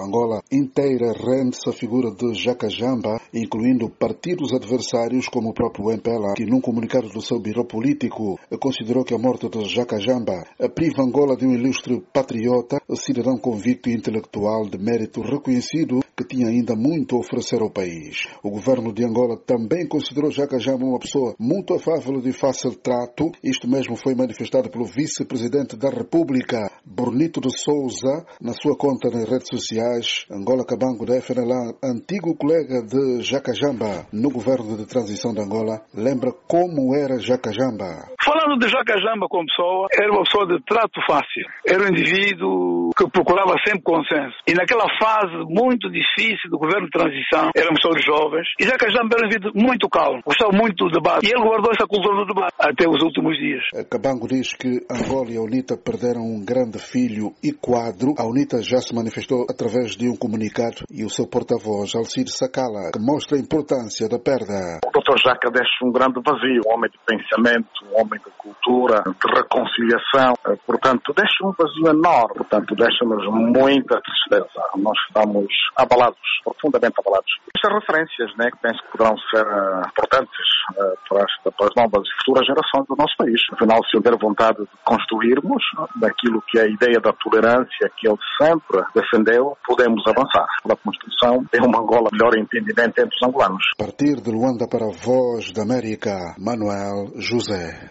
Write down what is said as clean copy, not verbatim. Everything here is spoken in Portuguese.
Angola inteira rende-se à figura de Jakajamba, incluindo partidos adversários como o próprio MPLA, que num comunicado do seu biro político considerou que a morte de Jakajamba priva Angola de um ilustre patriota, cidadão convicto e intelectual de mérito reconhecido que tinha ainda muito a oferecer ao país. O governo de Angola também considerou Jakajamba uma pessoa muito afável e de fácil trato. Isto mesmo foi manifestado pelo vice-presidente da República, Bonito de Souza, na sua conta nas redes sociais. Angola Cabango da FNLA, antigo colega de Jakajamba no governo de transição de Angola, lembra como era Jakajamba. Falando de Jakajamba como pessoa, era uma pessoa de trato fácil. Era um indivíduo que procurava sempre consenso. E naquela fase muito difícil do governo de transição, éramos todos jovens, e Jakajamba era um indivíduo muito calmo, gostava muito do debate. E ele guardou essa cultura do debate até os últimos dias. Cabango diz que Angola e a UNITA perderam um grande filho e quadro. A UNITA já se manifestou através de um comunicado e o seu porta-voz, Alcide Sacala, que mostra a importância da perda. O Dr. Jaca deixa um grande vazio, um homem de pensamento, um homem de cultura, de reconciliação, portanto, deixa um vazio enorme, portanto, deixa-nos muita tristeza. Nós estamos abalados, profundamente abalados. Estas referências, que penso que poderão ser importantes para as novas e futuras gerações do nosso país. Afinal, se houver vontade de construirmos daquilo que é a ideia da tolerância que ele sempre defendeu, podemos avançar. A construção de uma Angola melhor entendimento entre os angolanos. A partir de Luanda para a Voz da América, Manuel José.